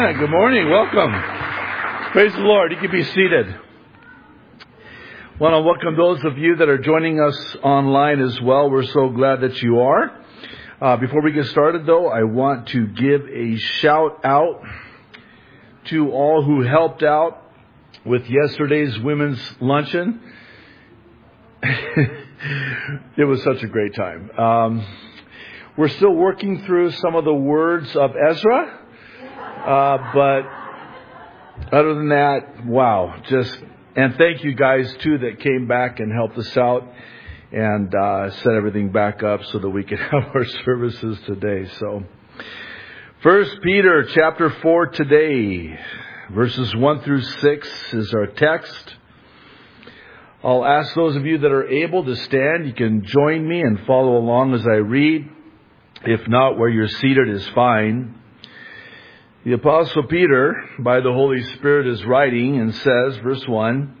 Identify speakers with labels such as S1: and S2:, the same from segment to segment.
S1: Good morning. Welcome. Praise the Lord. You can be seated. I want to welcome those of you that are joining us online as well. We're so glad that you are. Before we get started, though, I want to give a shout out to all who helped out with yesterday's women's luncheon. It was such a great time. We're still working through some of the words of Ezra. But other than that, wow, and thank you guys too that came back and helped us out and set everything back up so that we could have our services today. So 1 Peter chapter 4 today, verses 1 through 6 is our text. I'll ask those of you that are able to stand, you can join me and follow along as I read. If not, where you're seated is fine. The Apostle Peter, by the Holy Spirit, is writing and says, verse 1,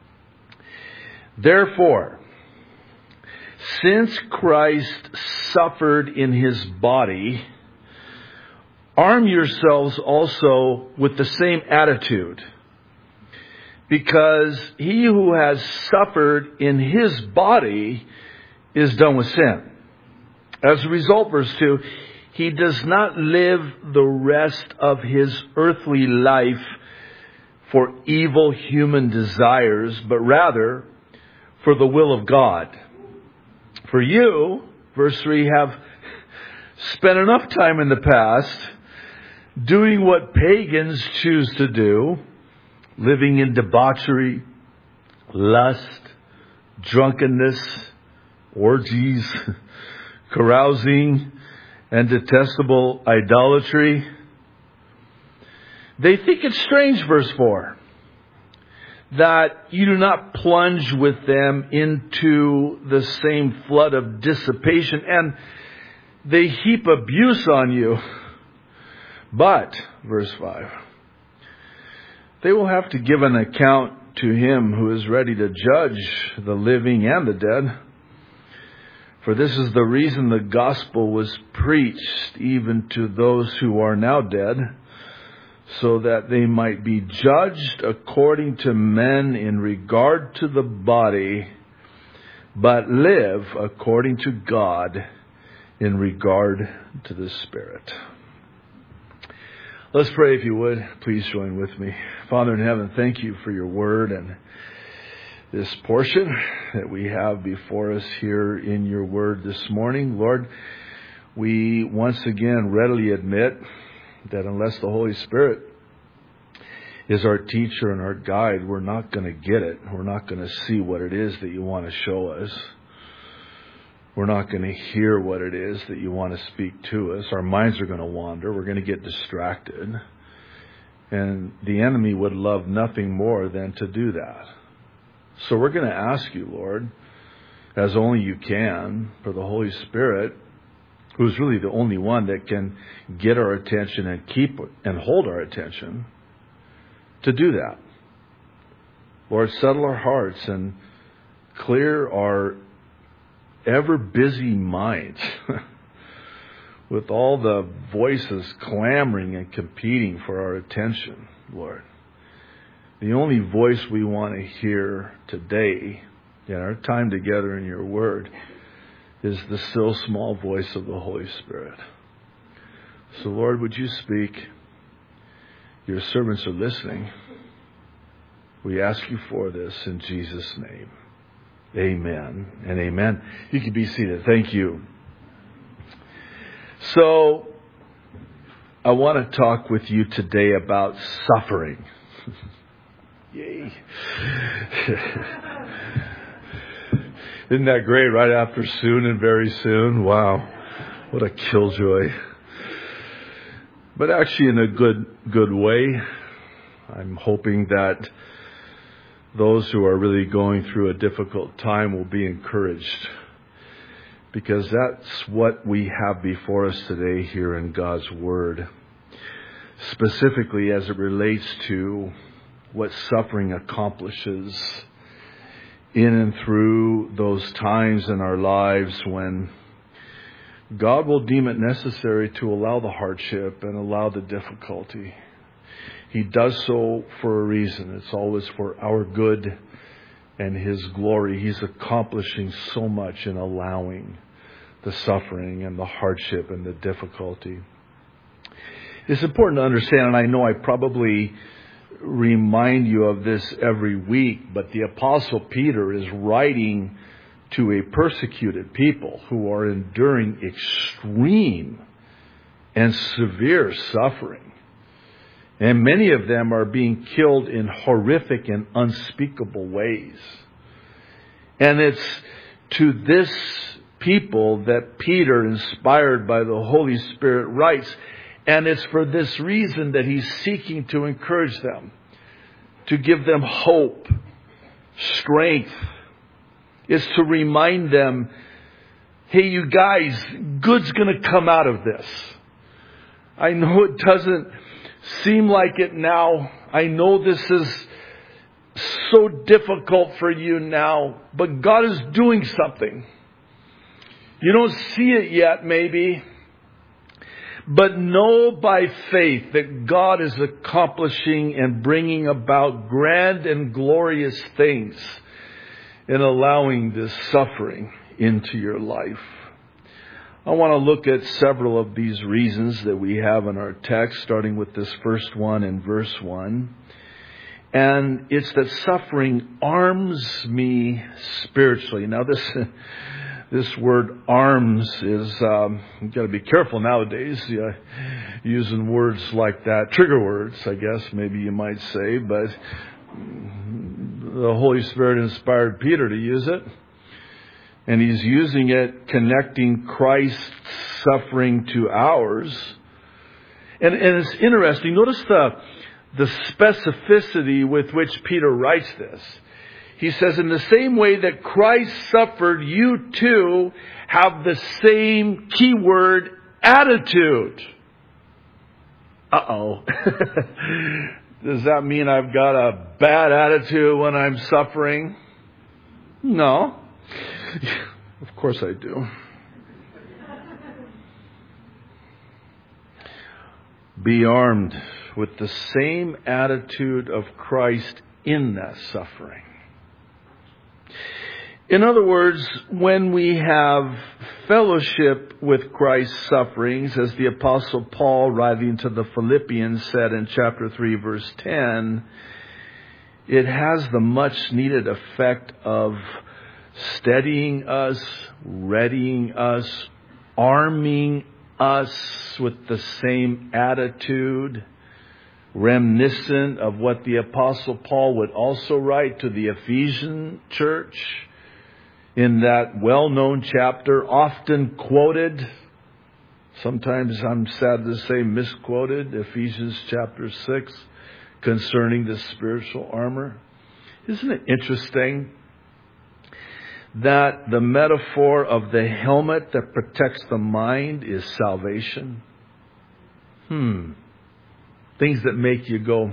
S1: "Therefore, since Christ suffered in his body, arm yourselves also with the same attitude, because he who has suffered in his body is done with sin." As a result, verse 2, he does not live the rest of his earthly life for evil human desires, but rather for the will of God. For you, verse 3, have spent enough time in the past doing what pagans choose to do, living in debauchery, lust, drunkenness, orgies, carousing, and detestable idolatry. They think it's strange, verse 4, that you do not plunge with them into the same flood of dissipation, and they heap abuse on you. But, verse 5, they will have to give an account to him who is ready to judge the living and the dead. For this is the reason the gospel was preached even to those who are now dead, so that they might be judged according to men in regard to the body, but live according to God in regard to the Spirit. Let's pray, if you would. Please join with me. Father in heaven, thank you for your word and this portion that we have before us here in your word this morning. Lord, we once again readily admit that unless the Holy Spirit is our teacher and our guide, we're not going to get it. We're not going to see what it is that you want to show us. We're not going to hear what it is that you want to speak to us. Our minds are going to wander. We're going to get distracted. And the enemy would love nothing more than to do that. So we're going to ask you, Lord, as only you can, for the Holy Spirit, who's really the only one that can get our attention and keep and hold our attention, to do that. Lord, settle our hearts and clear our ever busy minds with all the voices clamoring and competing for our attention, Lord. The only voice we want to hear today in our time together in your word is the still small voice of the Holy Spirit. So Lord, would you speak? Your servants are listening. We ask you for this in Jesus' name. Amen and amen. You can be seated. Thank you. So I want to talk with you today about suffering. Yay. Isn't that great? Right after soon and very soon. Wow. What a killjoy. But actually in a good way. I'm hoping that those who are really going through a difficult time will be encouraged. Because that's what we have before us today here in God's Word. Specifically as it relates to what suffering accomplishes in and through those times in our lives when God will deem it necessary to allow the hardship and allow the difficulty He does so for a reason. It's always for our good and His glory. He's accomplishing so much in allowing the suffering and the hardship and the difficulty. It's important to understand, and I know I probably remind you of this every week, but the Apostle Peter is writing to a persecuted people who are enduring extreme and severe suffering. And many of them are being killed in horrific and unspeakable ways. And it's to this people that Peter, inspired by the Holy Spirit, writes. And it's for this reason that he's seeking to encourage them, to give them hope, strength. It's to remind them, hey, you guys, good's going to come out of this. I know it doesn't seem like it now. I know this is so difficult for you now, but God is doing something. You don't see it yet, maybe, but know by faith that God is accomplishing and bringing about grand and glorious things in allowing this suffering into your life. I want to look at several of these reasons that we have in our text, starting with this first one in verse 1. And it's that suffering arms me spiritually. Now this word arms is, you've got to be careful nowadays using words like that. Trigger words, I guess, maybe you might say. But the Holy Spirit inspired Peter to use it. And he's using it connecting Christ's suffering to ours. And it's interesting. Notice the specificity with which Peter writes this. He says, in the same way that Christ suffered, you too have the same keyword attitude. Uh-oh. Does that mean I've got a bad attitude when I'm suffering? No. Of course I do. Be armed with the same attitude of Christ in that suffering. In other words, when we have fellowship with Christ's sufferings, as the Apostle Paul, writing to the Philippians, said in chapter 3, verse 10, it has the much needed effect of steadying us, readying us, arming us with the same attitude, reminiscent of what the Apostle Paul would also write to the Ephesian church in that well-known chapter, often quoted, sometimes I'm sad to say misquoted, Ephesians chapter 6, concerning the spiritual armor. Isn't it interesting that the metaphor of the helmet that protects the mind is salvation? Things that make you go,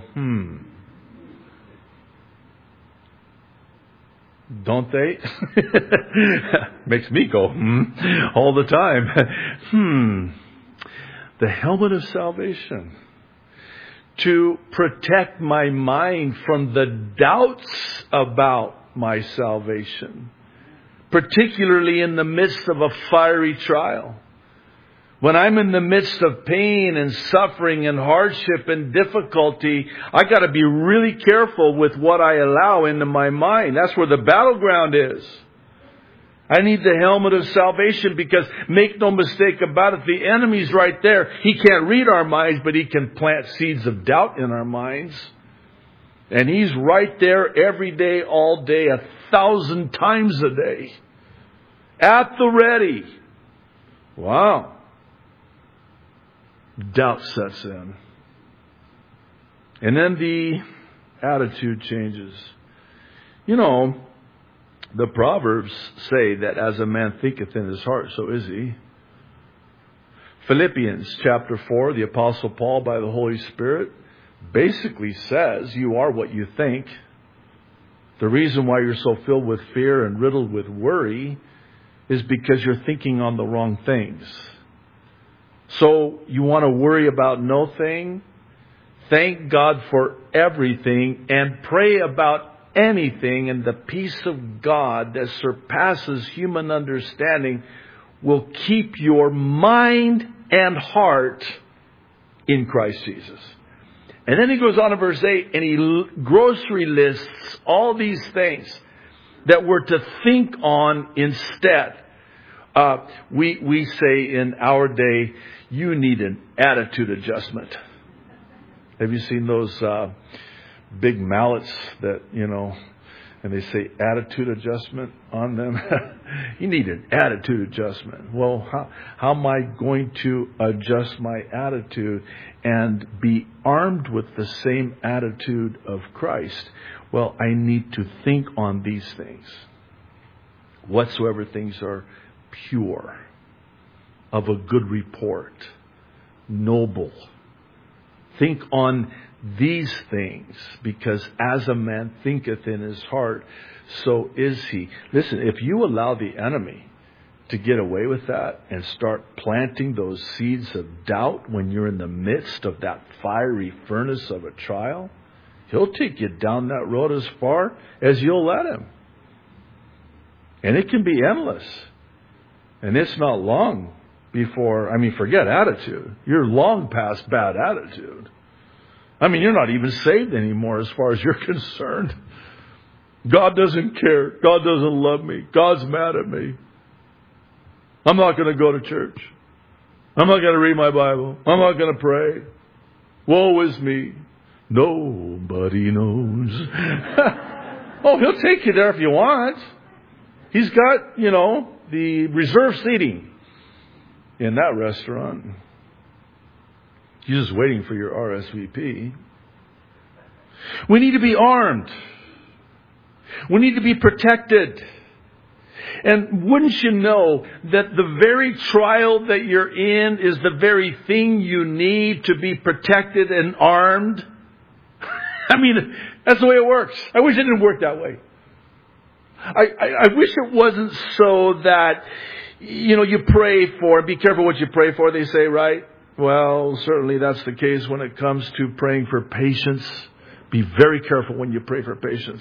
S1: Don't they? Makes me go, all the time. The helmet of salvation. To protect my mind from the doubts about my salvation. Particularly in the midst of a fiery trial. When I'm in the midst of pain and suffering and hardship and difficulty, I got to be really careful with what I allow into my mind. That's where the battleground is. I need the helmet of salvation because, make no mistake about it, the enemy's right there. He can't read our minds, but he can plant seeds of doubt in our minds. And he's right there every day, all day, 1,000 times a day. At the ready. Wow. Doubt sets in. And then the attitude changes. You know, the Proverbs say that as a man thinketh in his heart, so is he. Philippians chapter 4, the Apostle Paul, by the Holy Spirit, basically says you are what you think. The reason why you're so filled with fear and riddled with worry is because you're thinking on the wrong things. So you want to worry about no thing? thank God for everything, and pray about anything, and the peace of God that surpasses human understanding will keep your mind and heart in Christ Jesus. And then he goes on in verse 8, and he grocery lists all these things that we're to think on instead. We say in our day, you need an attitude adjustment. Have you seen those big mallets that, and they say attitude adjustment on them? You need an attitude adjustment. Well, how am I going to adjust my attitude and be armed with the same attitude of Christ? Well, I need to think on these things. Whatsoever things are pure, of a good report, noble. Think on these things, because as a man thinketh in his heart, so is he. Listen, if you allow the enemy to get away with that and start planting those seeds of doubt when you're in the midst of that fiery furnace of a trial, he'll take you down that road as far as you'll let him. And it can be endless. And it's not long before, forget attitude. You're long past bad attitude. You're not even saved anymore as far as you're concerned. God doesn't care. God doesn't love me. God's mad at me. I'm not going to go to church. I'm not going to read my Bible. I'm not going to pray. Woe is me. Nobody knows. Oh, he'll take you there if you want. He's got, the reserved seating in that restaurant. You're just waiting for your RSVP. We need to be armed. We need to be protected. And wouldn't you know that the very trial that you're in is the very thing you need to be protected and armed? That's the way it works. I wish it didn't work that way. I wish it wasn't so that, you pray for, be careful what you pray for, they say, right? Well, certainly that's the case when it comes to praying for patience. Be very careful when you pray for patience.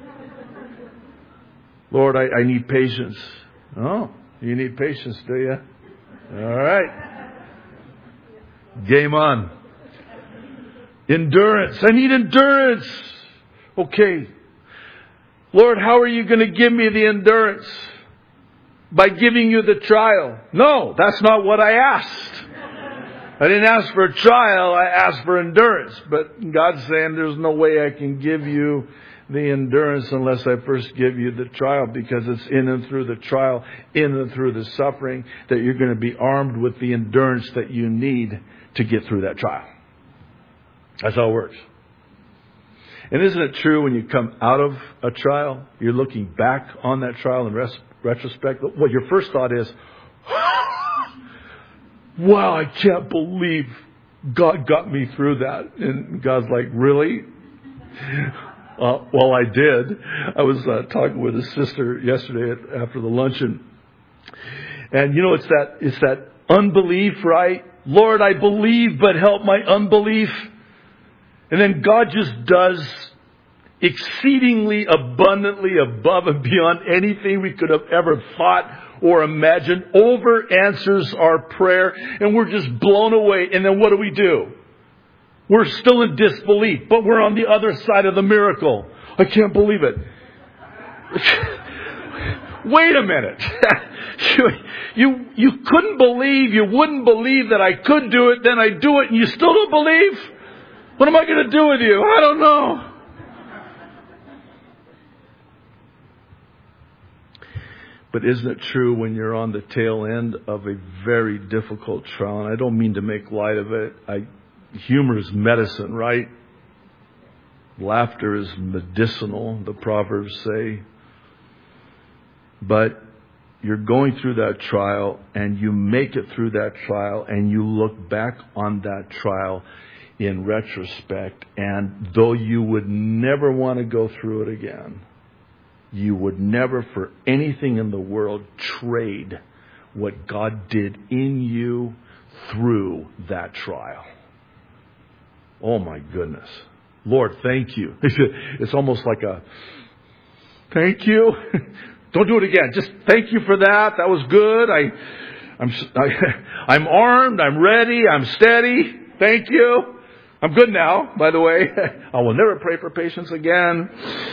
S1: Lord, I need patience. Oh, you need patience, do you? All right. Game on. Endurance. I need endurance. Okay. Lord, how are you going to give me the endurance? By giving you the trial. No, that's not what I asked. I didn't ask for a trial, I asked for endurance. But God's saying there's no way I can give you the endurance unless I first give you the trial, because it's in and through the trial, in and through the suffering, that you're going to be armed with the endurance that you need to get through that trial. That's how it works. And isn't it true when you come out of a trial, you're looking back on that trial in retrospect, what your first thought is, wow, I can't believe God got me through that. And God's like, really? Well, I did. I was talking with a sister yesterday after the luncheon. And it's that unbelief, right? Lord, I believe, but help my unbelief. And then God just does exceedingly abundantly above and beyond anything we could have ever thought or imagined. Over answers our prayer, and we're just blown away. And then what do? We're still in disbelief, but we're on the other side of the miracle. I can't believe it. Wait a minute. You couldn't believe, you wouldn't believe that I could do it, then I do it, and you still don't believe? What am I going to do with you? I don't know. But isn't it true when you're on the tail end of a very difficult trial? And I don't mean to make light of it. Humor is medicine, right? Laughter is medicinal, the Proverbs say. But you're going through that trial, and you make it through that trial, and you look back on that trial in retrospect, and though you would never want to go through it again, you would never for anything in the world trade what God did in you through that trial. Oh my goodness. Lord, thank you. It's almost like a, thank you. Don't do it again. Just thank you for that. That was good. I'm armed. I'm ready. I'm steady. Thank you. I'm good now, by the way. I will never pray for patience again.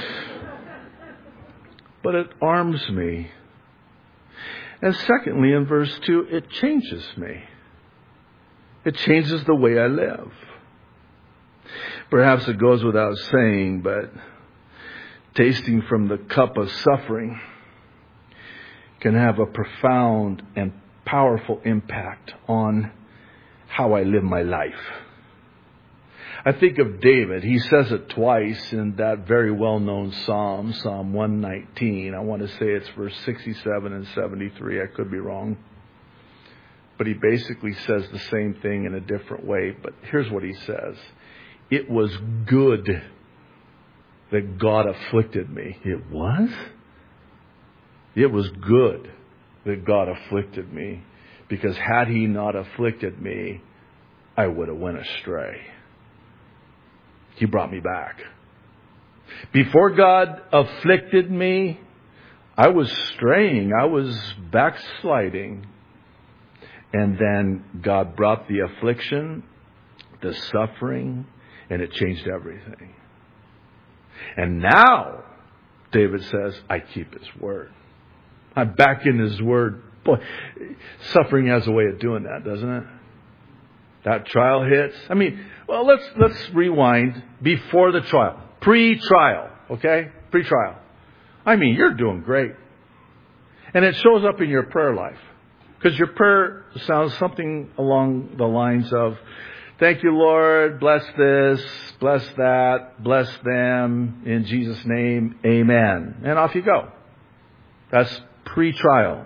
S1: But it arms me. And secondly, in verse 2, it changes me. It changes the way I live. Perhaps it goes without saying, but tasting from the cup of suffering can have a profound and powerful impact on how I live my life. I think of David. He says it twice in that very well-known Psalm, Psalm 119. I want to say it's verse 67 and 73. I could be wrong. But he basically says the same thing in a different way. But here's what he says. It was good that God afflicted me. It was? It was good that God afflicted me. Because had he not afflicted me, I would have went astray. He brought me back. Before God afflicted me, I was straying. I was backsliding. And then God brought the affliction, the suffering, and it changed everything. And now, David says, I keep his word. I'm back in his word. Boy, suffering has a way of doing that, doesn't it? That trial hits. Well, let's rewind before the trial. Pre-trial, okay? Pre-trial. You're doing great. And it shows up in your prayer life. Because your prayer sounds something along the lines of, thank you, Lord, bless this, bless that, bless them, in Jesus' name, amen. And off you go. That's pre-trial.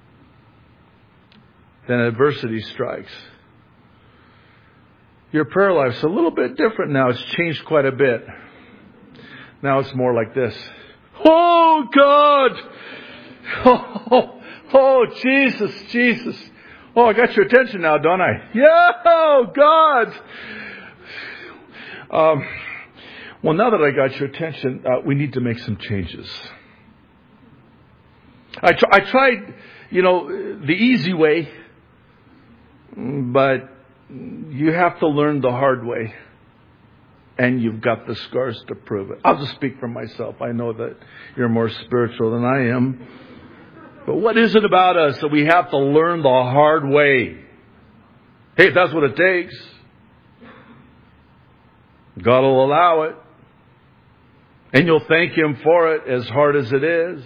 S1: Then adversity strikes. Your prayer life's a little bit different now. It's changed quite a bit. Now it's more like this. Oh, God! Oh, Jesus. Oh, I got your attention now, don't I? Yeah, oh, God! Well, now that I got your attention, we need to make some changes. I tried, the easy way, but you have to learn the hard way. And you've got the scars to prove it. I'll just speak for myself. I know that you're more spiritual than I am. But what is it about us that we have to learn the hard way? Hey, if that's what it takes, God will allow it. And you'll thank Him for it, as hard as it is.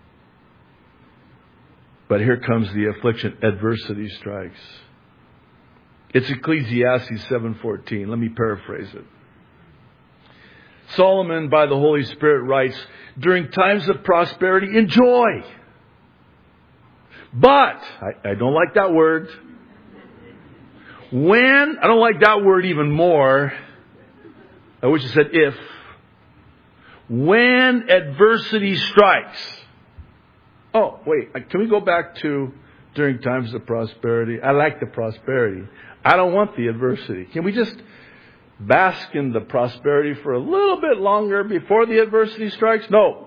S1: But here comes the affliction. Adversity strikes. It's Ecclesiastes 7:14. Let me paraphrase it. Solomon, by the Holy Spirit, writes, during times of prosperity, enjoy. But, I don't like that word. When, I don't like that word even more. I wish it said if. When adversity strikes. Oh, wait, can we go back to during times of prosperity? I like the prosperity. I don't want the adversity. Can we just bask in the prosperity for a little bit longer before the adversity strikes? No.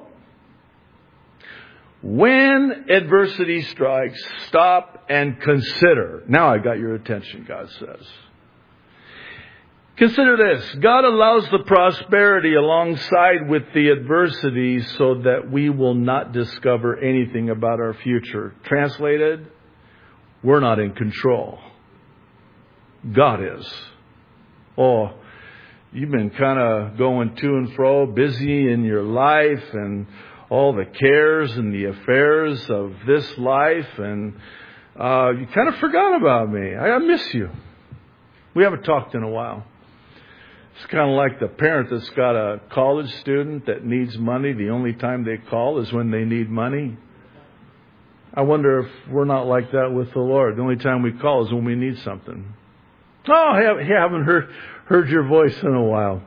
S1: When adversity strikes, stop and consider. Now I got your attention, God says. Consider this. God allows the prosperity alongside with the adversity so that we will not discover anything about our future. Translated, we're not in control. God is. Oh, you've been kind of going to and fro, busy in your life and all the cares and the affairs of this life, and you kind of forgot about me. I miss you. We haven't talked in a while. It's kind of like the parent that's got a college student that needs money. The only time they call is when they need money. I wonder if we're not like that with the Lord. The only time we call is when we need something. Oh, I haven't heard your voice in a while.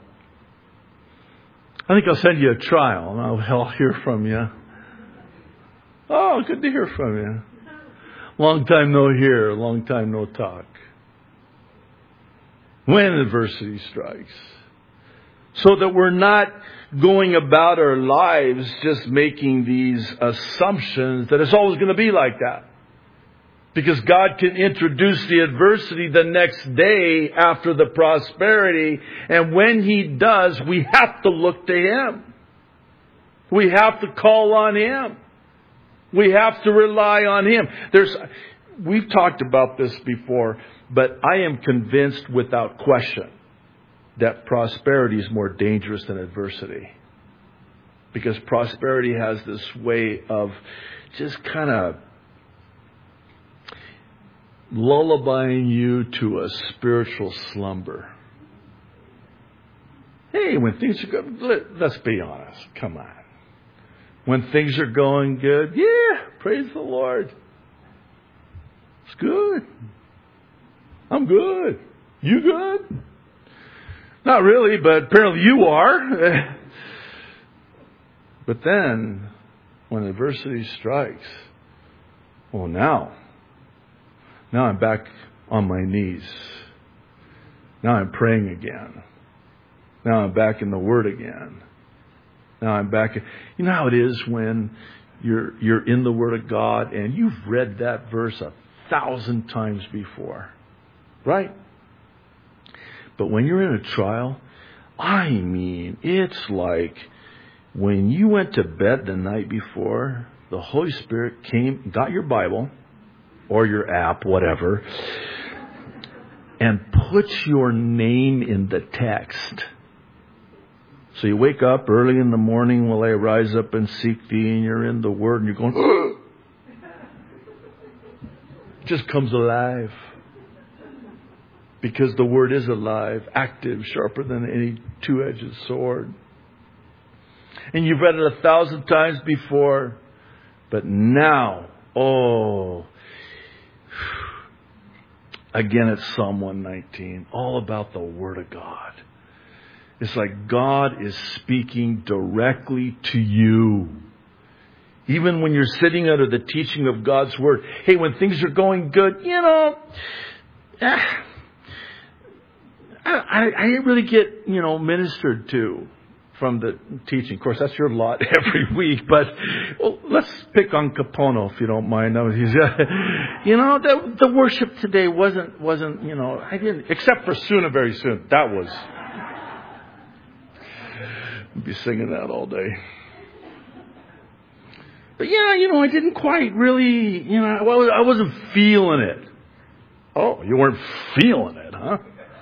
S1: I think I'll send you a trial and I'll hear from you. Oh, good to hear from you. Long time no hear, long time no talk. when adversity strikes. So that we're not going about our lives just making these assumptions that it's always going to be like that. Because God can introduce the adversity the next day after the prosperity. And when He does, we have to look to Him. We have to call on Him. We have to rely on Him. We've talked about this before, but I am convinced without question that prosperity is more dangerous than adversity. Because prosperity has this way of just kind of lullabying you to a spiritual slumber. Hey, when things are good, let's be honest. Come on. When things are going good, yeah, praise the Lord. It's good. I'm good. You good? Not really, but apparently you are. But then, when adversity strikes, well, now I'm back on my knees. Now I'm praying again. Now I'm back in the Word again. Now I'm back. You know how it is when you're in the Word of God and you've read that verse 1,000 times before, right? But when you're in a trial, I mean, it's like when you went to bed the night before, the Holy Spirit came, got your Bible or your app, whatever, and puts your name in the text. So you wake up early in the morning, will I rise up and seek thee, and you're in the Word, and you're going, it just comes alive. Because the Word is alive, active, sharper than any two-edged sword. And you've read it 1,000 times before, but now, again it's Psalm 119, all about the Word of God. It's like God is speaking directly to you. Even when you're sitting under the teaching of God's Word. Hey, when things are going good, I really get, ministered to from the teaching. Of course, that's your lot every week. But let's pick on Capono, if you don't mind. The worship today wasn't. I didn't, except for Soon and Very Soon. That was. I'd be singing that all day. But I didn't quite really. I wasn't feeling it. Oh, you weren't feeling it, huh?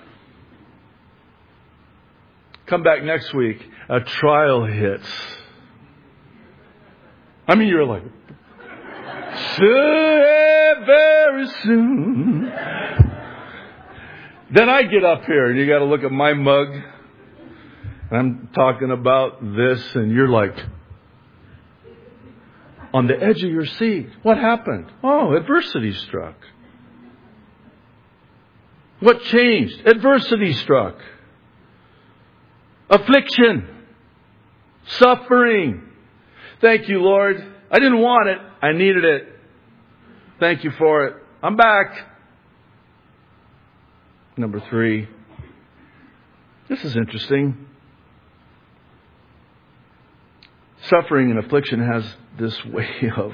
S1: Come back next week, a trial hits. I mean, you're like, very soon. Then I get up here and you got to look at my mug. And I'm talking about this and you're like, on the edge of your seat. What happened? Oh, adversity struck. What changed? Adversity struck. Affliction. Suffering. Thank you, Lord. I didn't want it. I needed it. Thank you for it. I'm back. Number 3. This is interesting. Suffering and affliction has this way of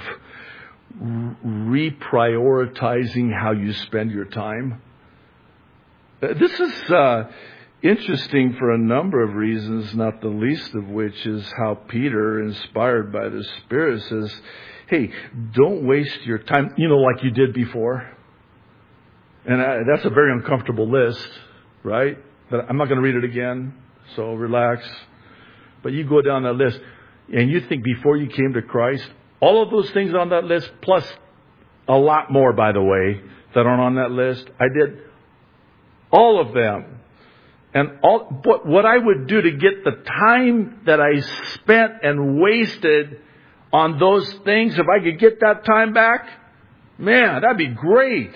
S1: reprioritizing how you spend your time. This is interesting for a number of reasons, not the least of which is how Peter, inspired by the Spirit, says, hey, don't waste your time, like you did before. And that's a very uncomfortable list, right? But I'm not going to read it again, so relax. But you go down that list, and you think before you came to Christ, all of those things on that list, plus a lot more, by the way, that aren't on that list, I did all of them. And what I would do to get the time that I spent and wasted on those things, if I could get that time back, man, that'd be great.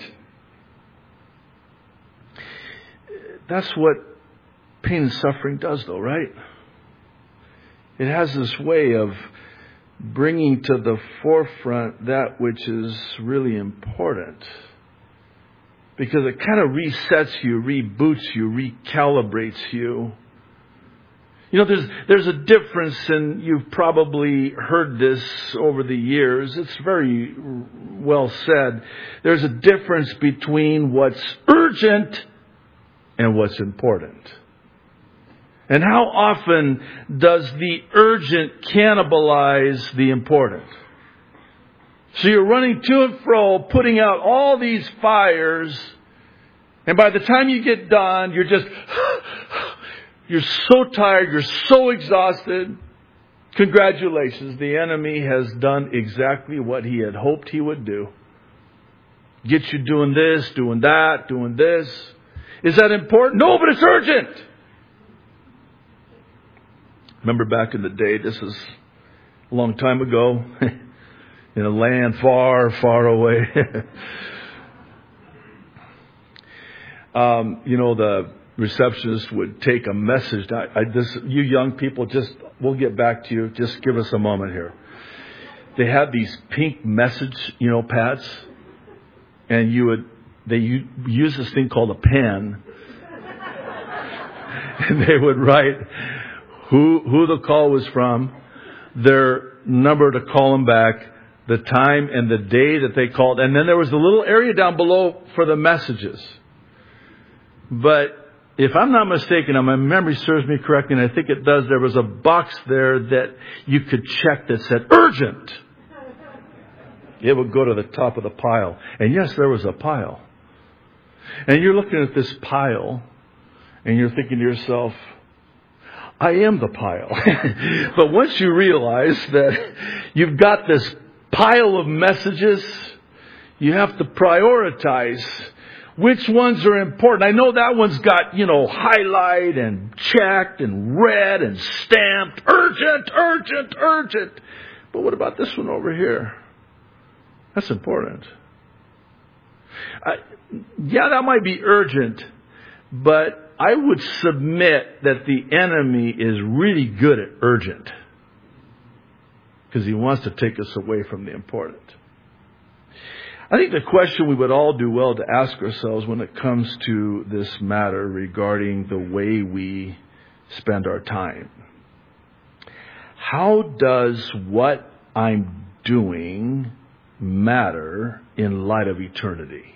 S1: That's what pain and suffering does, though, right? It has this way of bringing to the forefront that which is really important. because it kind of resets you, reboots you, recalibrates you. You know, there's a difference, and you've probably heard this over the years. It's very well said. There's a difference between what's urgent and what's important. And how often does the urgent cannibalize the important? So you're running to and fro, putting out all these fires, and by the time you get done, you're so tired, you're so exhausted. Congratulations, the enemy has done exactly what he had hoped he would do. Get you doing this, doing that, doing this. Is that important? No, but it's urgent. Remember back in the day, this is a long time ago, in a land far, far away. The receptionist would take a message. You young people, we'll get back to you. Just give us a moment here. They had these pink message, pads, and they use this thing called a pen, and they would write who the call was from, their number to call them back, the time and the day that they called, and then there was a little area down below for the messages. But if I'm not mistaken, and my memory serves me correctly, and I think it does, there was a box there that you could check that said urgent. It would go to the top of the pile. And yes, there was a pile. And you're looking at this pile, and you're thinking to yourself, I am the pile. But once you realize that you've got this pile of messages, you have to prioritize which ones are important. I know that one's got, highlight and checked and red and stamped. Urgent, urgent, urgent. But what about this one over here? That's important. That might be urgent, but I would submit that the enemy is really good at urgent, because he wants to take us away from the important. I think the question we would all do well to ask ourselves when it comes to this matter regarding the way we spend our time: how does what I'm doing matter in light of eternity?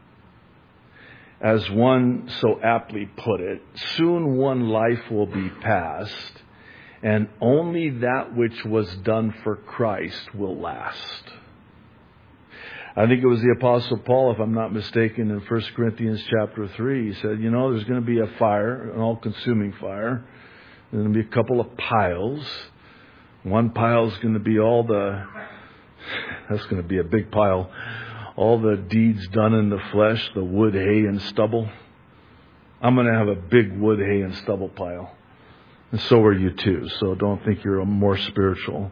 S1: As one so aptly put it, soon one life will be past, and only that which was done for Christ will last. I think it was the Apostle Paul, if I'm not mistaken, in 1 Corinthians chapter 3, he said, there's going to be a fire, an all-consuming fire. There's going to be a couple of piles. One pile is going to be that's going to be a big pile, all the deeds done in the flesh, the wood, hay, and stubble. I'm going to have a big wood, hay, and stubble pile. And so are you too, so don't think you're more spiritual.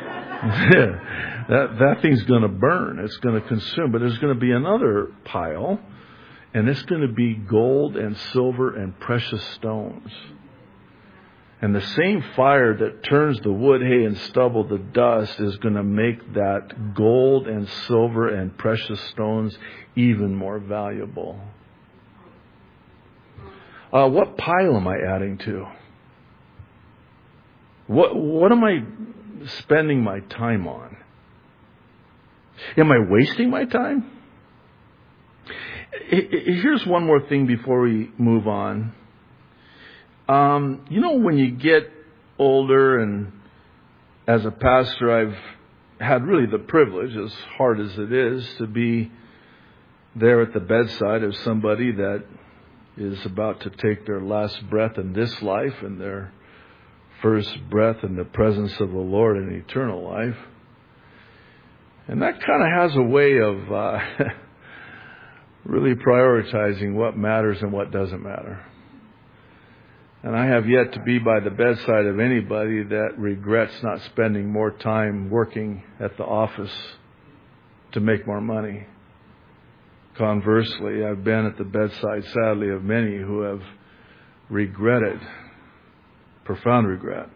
S1: That thing's going to burn. It's going to consume. But there's going to be another pile, and it's going to be gold and silver and precious stones. And the same fire that turns the wood, hay, and stubble to dust is going to make that gold and silver and precious stones even more valuable. What pile am I adding to? What am I spending my time on? Am I wasting my time? Here's one more thing before we move on. When you get older, and as a pastor, I've had really the privilege, as hard as it is, to be there at the bedside of somebody that is about to take their last breath in this life and their first breath in the presence of the Lord in eternal life. And that kind of has a way of really prioritizing what matters and what doesn't matter. And I have yet to be by the bedside of anybody that regrets not spending more time working at the office to make more money. Conversely, I've been at the bedside, sadly, of many who have regretted, profound regret,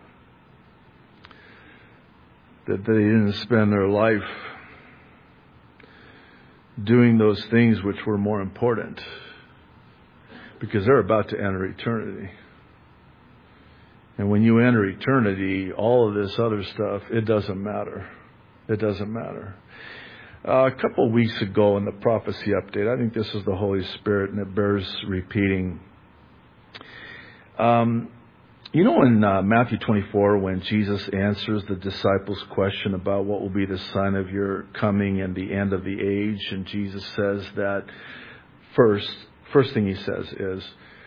S1: that they didn't spend their life doing those things which were more important, because they're about to enter eternity. And when you enter eternity, all of this other stuff, it doesn't matter. It doesn't matter. A couple of weeks ago in the prophecy update, I think this is the Holy Spirit and it bears repeating. You know in Matthew 24 when Jesus answers the disciples' question about what will be the sign of your coming and the end of the age, and Jesus says that first thing he says is,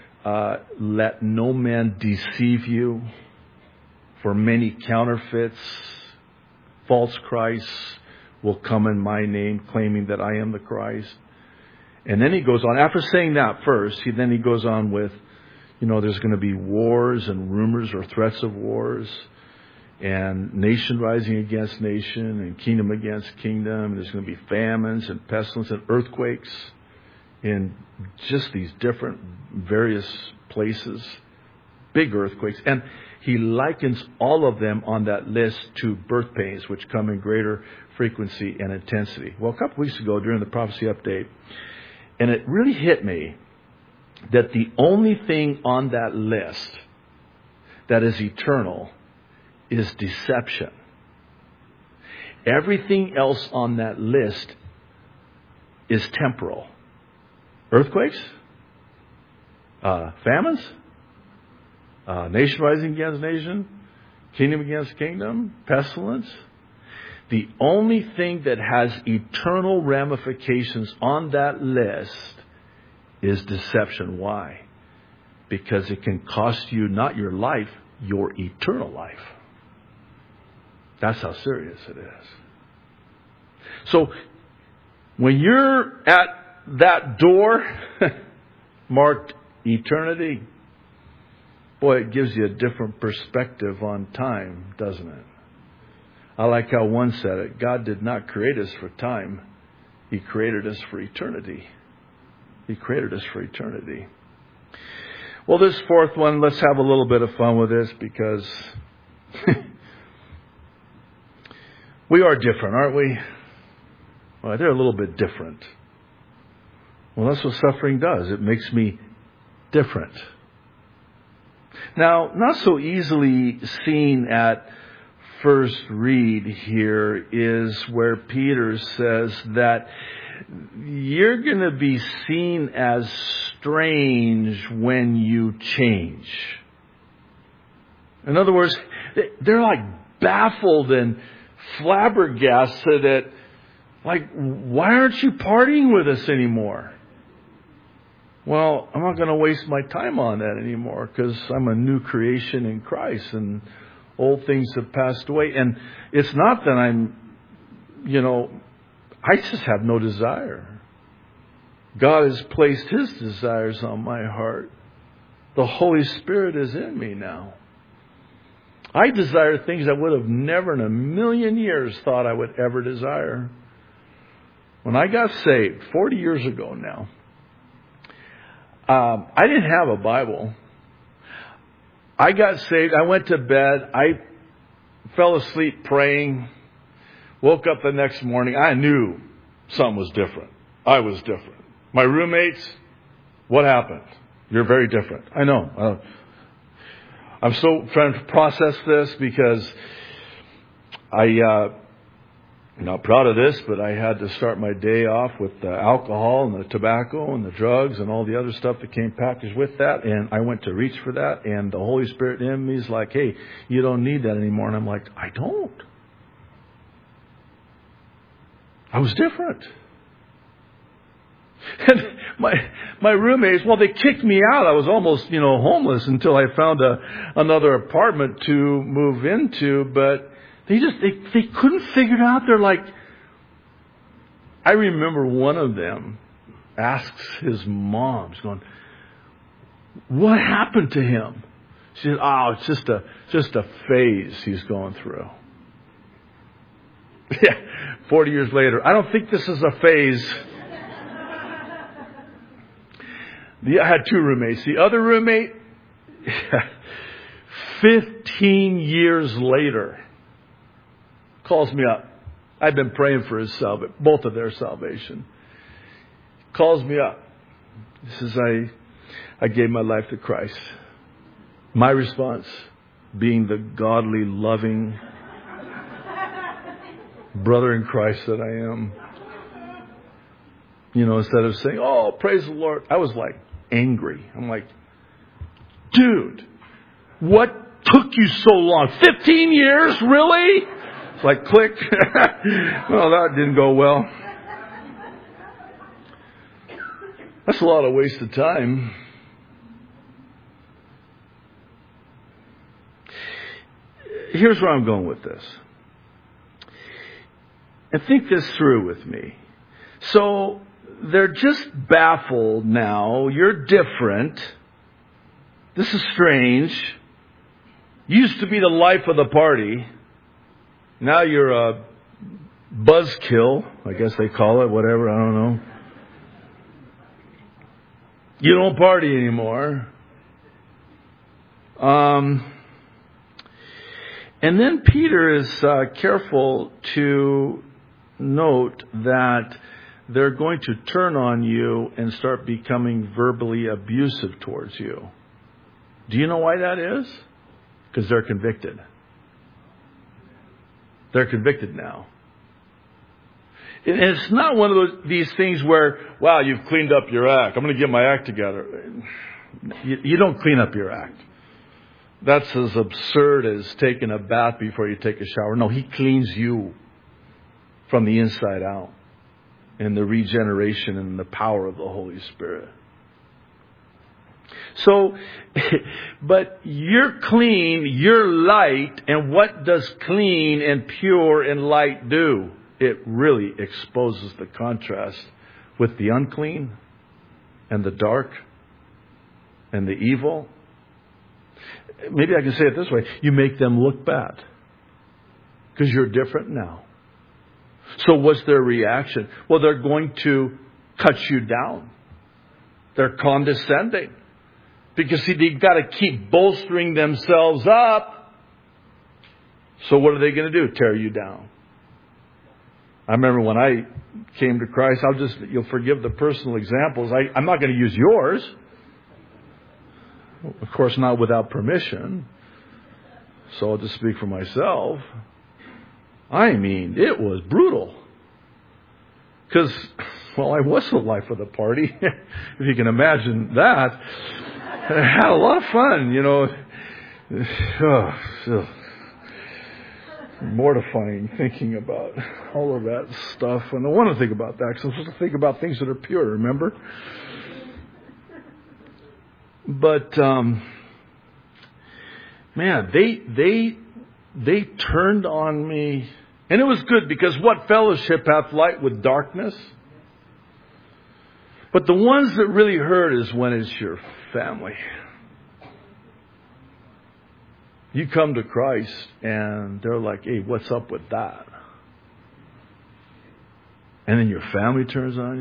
S1: let no man deceive you, for many counterfeits, false Christs will come in my name, claiming that I am the Christ. And then he goes on, after saying that first, he goes on with, there's going to be wars and rumors or threats of wars, and nation rising against nation and kingdom against kingdom. There's going to be famines and pestilence and earthquakes in just these different various places, big earthquakes. And he likens all of them on that list to birth pains, which come in greater frequency and intensity. Well, a couple weeks ago during the prophecy update, and it really hit me that the only thing on that list that is eternal is deception. Everything else on that list is temporal. Earthquakes, famines, nation rising against nation, kingdom against kingdom, pestilence. The only thing that has eternal ramifications on that list is deception. Why? Because it can cost you not your life, your eternal life. That's how serious it is. So when you're at that door marked eternity, boy, it gives you a different perspective on time, doesn't it? I like how one said it. God did not create us for time. He created us for eternity. He created us for eternity. Well, this fourth one, let's have a little bit of fun with this, because we are different, aren't we? Well, they're a little bit different. Well, that's what suffering does. It makes me different. Now, not so easily seen at first read here is where Peter says that you're going to be seen as strange when you change. In other words, they're like baffled and flabbergasted at, like, why aren't you partying with us anymore? Well, I'm not going to waste my time on that anymore, because I'm a new creation in Christ and old things have passed away. And it's not that I'm, I just have no desire. God has placed His desires on my heart. The Holy Spirit is in me now. I desire things I would have never in a million years thought I would ever desire. When I got saved 40 years ago now, I didn't have a Bible. I got saved. I went to bed. I fell asleep praying. Woke up the next morning. I knew something was different. I was different. My roommates, what happened? You're very different. I know. I'm still trying to process this, because I'm not proud of this, but I had to start my day off with the alcohol and the tobacco and the drugs and all the other stuff that came packaged with that. And I went to reach for that, and the Holy Spirit in me is like, hey, you don't need that anymore. And I'm like, I don't. I was different. And my roommates, well, they kicked me out. I was almost, homeless until I found another apartment to move into, but they couldn't figure it out. They're like, I remember one of them asks his mom, she's going, what happened to him? She said, oh, it's just a phase he's going through. Yeah, 40 years later, I don't think this is a phase. I had two roommates. The other roommate, 15 years later, calls me up. I've been praying for his both of their salvation. calls me up. He says, I gave my life to Christ. My response, being the godly, loving brother in Christ that I am, instead of saying, oh, praise the Lord, I was like angry. I'm like, dude, what took you so long? 15 years, really? It's like, click. Well, that didn't go well. That's a lot of wasted time. Here's where I'm going with this. And think this through with me. So they're just baffled now. You're different. This is strange. You used to be the life of the party. Now you're a buzzkill, I guess they call it, whatever, I don't know. You don't party anymore. And then Peter is careful to note that they're going to turn on you and start becoming verbally abusive towards you. Do you know why that is? Because they're convicted. They're convicted now. And it's not one of these things where, wow, you've cleaned up your act. I'm going to get my act together. You don't clean up your act. That's as absurd as taking a bath before you take a shower. No, He cleans you from the inside out in the regeneration and the power of the Holy Spirit. So, but you're clean, you're light, and what does clean and pure and light do? It really exposes the contrast with the unclean and the dark and the evil. Maybe I can say it this way. You make them look bad because you're different now. So what's their reaction? Well, they're going to cut you down. They're condescending. Because, see, they've got to keep bolstering themselves up. So what are they going to do? Tear you down. I remember when I came to Christ, you'll forgive the personal examples. I'm not going to use yours. Of course, not without permission. So I'll just speak for myself. I mean, it was brutal. Because, well, I was the life of the party. If you can imagine that. I had a lot of fun, mortifying thinking about all of that stuff. And I want to think about that because I'm supposed to think about things that are pure, remember? But, man, they turned on me. And it was good because what fellowship hath light with darkness? But the ones that really hurt is when it's your family. You come to Christ and they're like, hey, what's up with that? And then your family turns on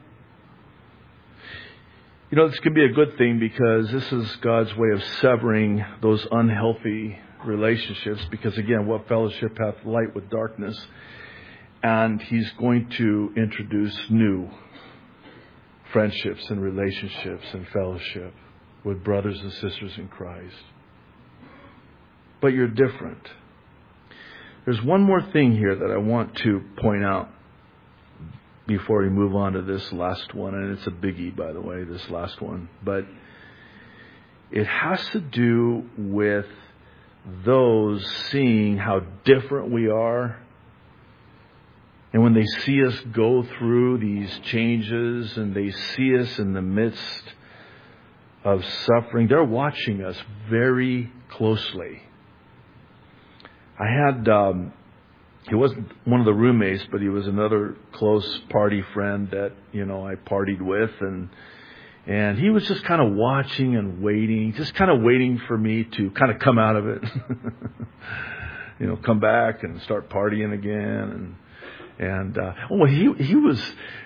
S1: you. This can be a good thing because this is God's way of severing those unhealthy relationships. Because again, what fellowship hath light with darkness? And He's going to introduce new friendships and relationships and fellowship with brothers and sisters in Christ. But you're different. There's one more thing here that I want to point out before we move on to this last one. And it's a biggie, by the way, this last one. But it has to do with those seeing how different we are. And when they see us go through these changes and they see us in the midst of suffering, they're watching us very closely. I had, he wasn't one of the roommates, but he was another close party friend that, I partied with. And he was just kind of watching and waiting, just kind of waiting for me to kind of come out of it. Come back and start partying again. He was,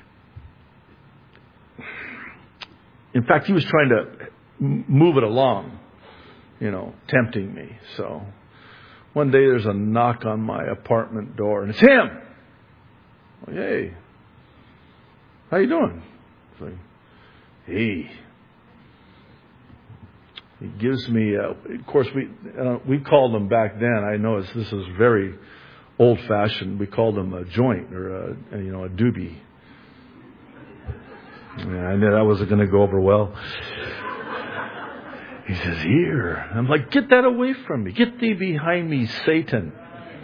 S1: in fact, he was trying to move it along, tempting me. So one day there's a knock on my apartment door and it's him. Well, hey, how you doing? Like, hey. He gives me, of course, we called them back then. I know this is very old-fashioned. We called them a joint or a doobie. Yeah, I knew that wasn't going to go over well. He says, here. I'm like, get that away from me. Get thee behind me, Satan.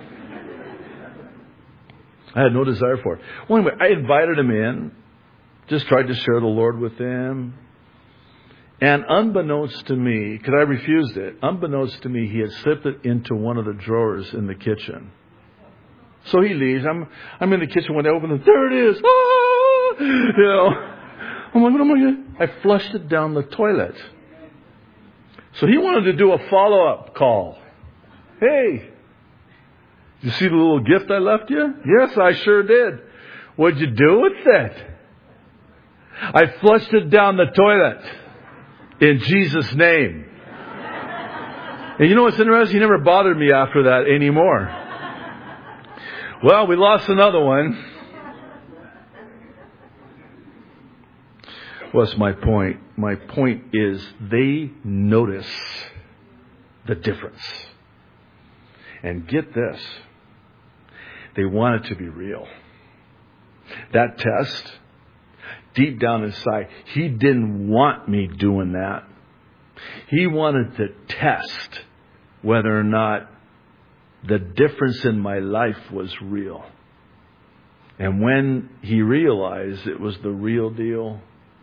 S1: I had no desire for it. Well, anyway, I invited him in. Just tried to share the Lord with him. And unbeknownst to me, because I refused it, unbeknownst to me, he had slipped it into one of the drawers in the kitchen. So he leaves. I'm in the kitchen when I open it. There it is. Ah! I'm like, what am I going to do? I flushed it down the toilet. So he wanted to do a follow-up call. Hey, you see the little gift I left you? Yes, I sure did. What'd you do with it? I flushed it down the toilet. In Jesus' name. And you know what's interesting? He never bothered me after that anymore. Well, we lost another one. What's my point? My point is they notice the difference. And get this. They want it to be real. That test, deep down inside, he didn't want me doing that. He wanted to test whether or not the difference in my life was real. And when he realized it was the real deal,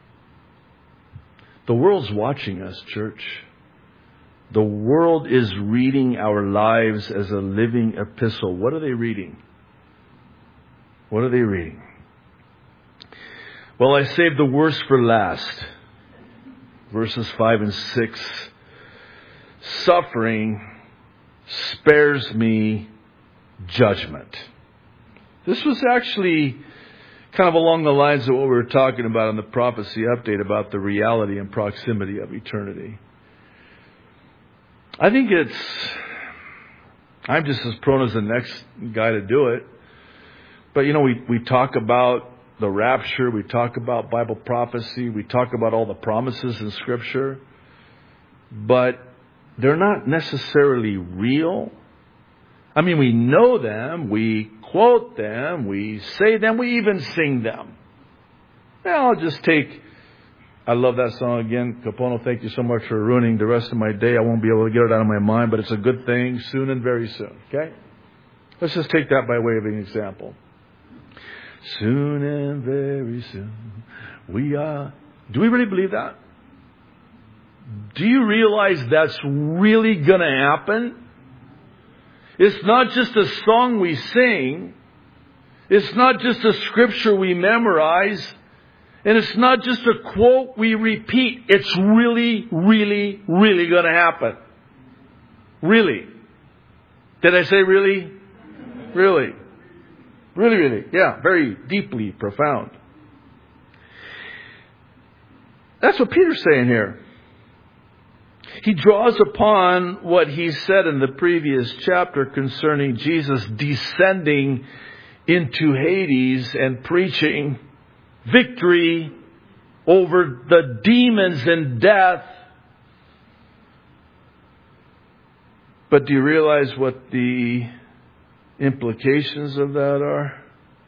S1: the world's watching us, church. The world is reading our lives as a living epistle. What are they reading? What are they reading? Well, I saved the worst for last. Verses 5 and 6. Suffering spares me judgment. This was actually kind of along the lines of what we were talking about in the prophecy update about the reality and proximity of eternity. I think I'm just as prone as the next guy to do it. But we talk about the rapture, we talk about Bible prophecy, we talk about all the promises in Scripture, but they're not necessarily real. I mean, we know them, we quote them, we say them, we even sing them. Now, I love that song again. Capono, thank you so much for ruining the rest of my day. I won't be able to get it out of my mind, but it's a good thing, soon and very soon. Okay? Let's just take that by way of an example. Soon and very soon do we really believe that? Do you realize that's really going to happen? It's not just a song we sing. It's not just a scripture we memorize. And it's not just a quote we repeat. It's really, really, really going to happen. Really. Did I say really? Really. Really, really. Yeah, very deeply profound. That's what Peter's saying here. He draws upon what he said in the previous chapter concerning Jesus descending into Hades and preaching victory over the demons and death. But do you realize what the implications of that are?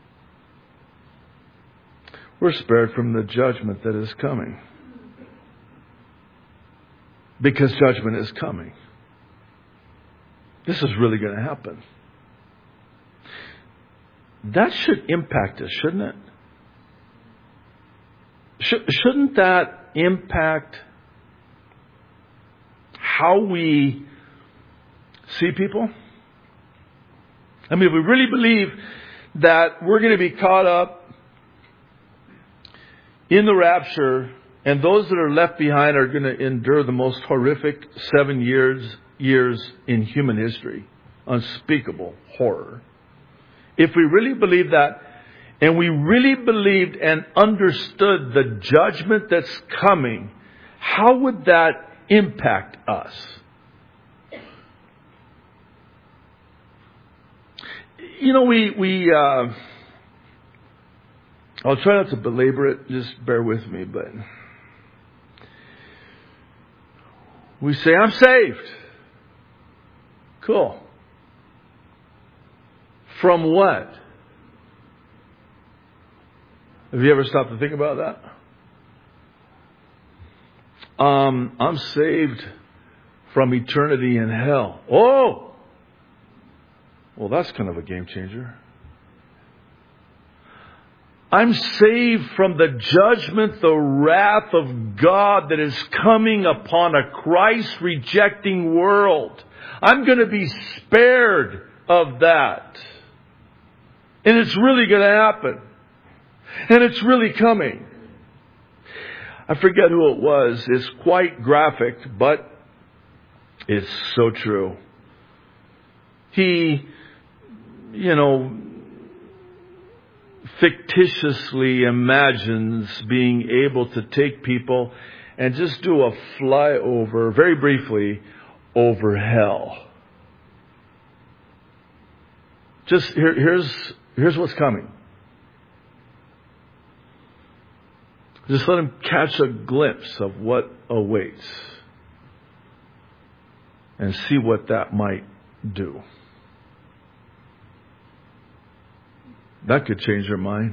S1: We're spared from the judgment that is coming. Because judgment is coming. This is really going to happen. That should impact us, shouldn't it? Shouldn't that impact how we see people? I mean, if we really believe that we're going to be caught up in the rapture, and those that are left behind are going to endure the most horrific 7 years in human history. Unspeakable horror. If we really believe that, and we really believed and understood the judgment that's coming, how would that impact us? I'll try not to belabor it. Just bear with me. But we say, I'm saved. Cool. From what? Have you ever stopped to think about that? I'm saved from eternity in hell. Oh! Well, that's kind of a game changer. I'm saved from the judgment, the wrath of God that is coming upon a Christ-rejecting world. I'm going to be spared of that. And it's really going to happen. And it's really coming. I forget who it was. It's quite graphic, but it's so true. He, fictitiously imagines being able to take people and just do a flyover, very briefly, over hell. Just here's what's coming. Just let him catch a glimpse of what awaits and see what that might do. That could change your mind.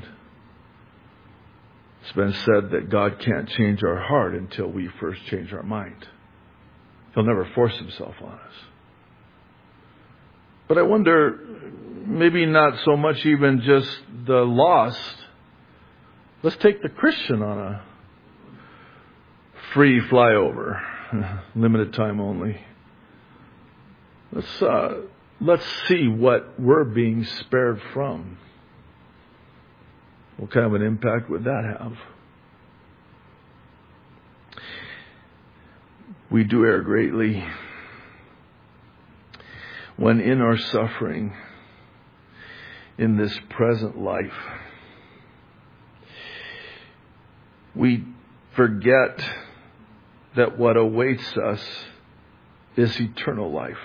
S1: It's been said that God can't change our heart until we first change our mind. He'll never force himself on us. But I wonder, maybe not so much even just the lost. Let's take the Christian on a free flyover, limited time only. Let's see what we're being spared from. What kind of an impact would that have? We do err greatly when in our suffering in this present life, we forget that what awaits us is eternal life.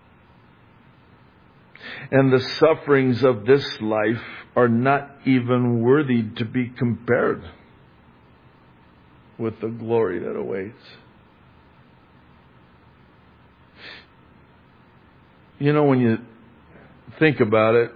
S1: And the sufferings of this life are not even worthy to be compared with the glory that awaits. When you think about it,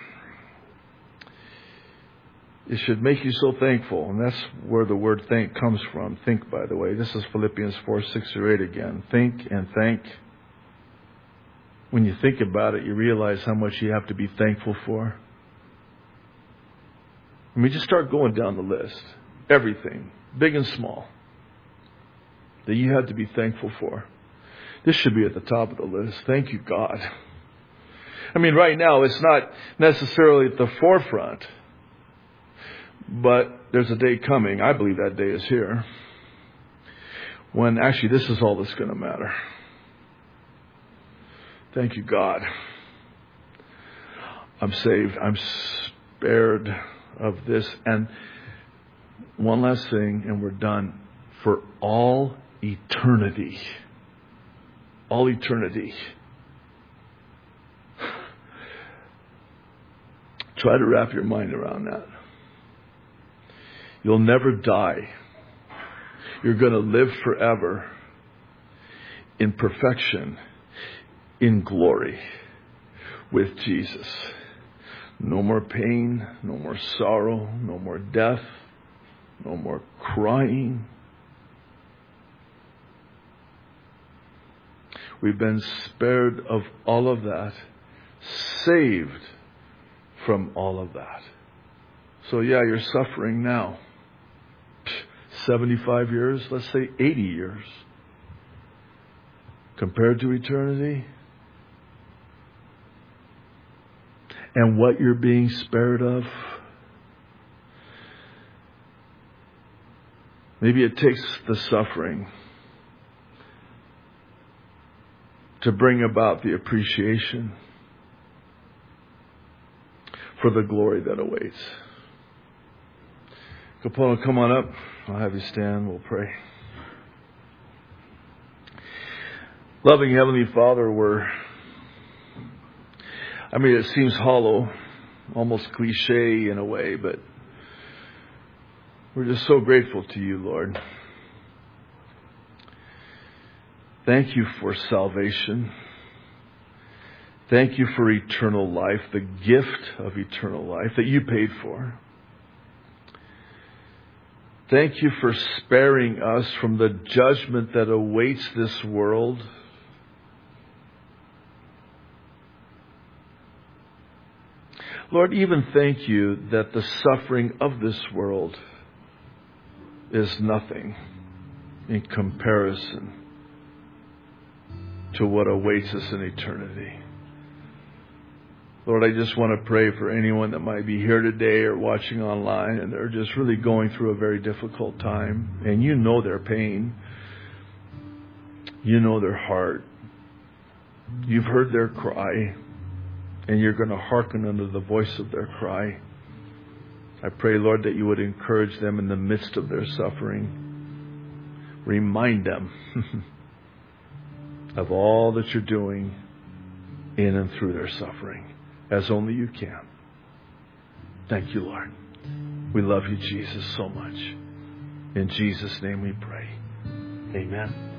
S1: it should make you so thankful. And that's where the word thank comes from. Think, by the way. This is Philippians 4:6-8 again. Think and thank. When you think about it, you realize how much you have to be thankful for. Just start going down the list. Everything, big and small, that you have to be thankful for. This should be at the top of the list. Thank you, God. Right now, it's not necessarily at the forefront. But there's a day coming, I believe that day is here, when actually this is all that's going to matter. Thank you, God. I'm saved. I'm spared of this. And one last thing, and we're done. For all eternity. All eternity. Try to wrap your mind around that. You'll never die. You're going to live forever in perfection, in glory with Jesus. No more pain, no more sorrow, no more death, no more crying. We've been spared of all of that, saved from all of that. So you're suffering now. 75 years, let's say 80 years. Compared to eternity. And what you're being spared of. Maybe it takes the suffering to bring about the appreciation for the glory that awaits. Capone, come on up. I'll have you stand. We'll pray. Loving Heavenly Father, it seems hollow, almost cliche in a way, but We're just so grateful to you, Lord. Thank you for salvation. Thank you for eternal life, the gift of eternal life that you paid for. Thank you for sparing us from the judgment that awaits this world. Lord, even thank you that the suffering of this world is nothing in comparison to what awaits us in eternity. Lord, I just want to pray for anyone that might be here today or watching online and they're just really going through a very difficult time. And you know their pain. You know their heart. You've heard their cry. And you're going to hearken unto the voice of their cry. I pray, Lord, that you would encourage them in the midst of their suffering. Remind them of all that you're doing in and through their suffering, as only you can. Thank you, Lord. We love you, Jesus, so much. In Jesus' name we pray. Amen.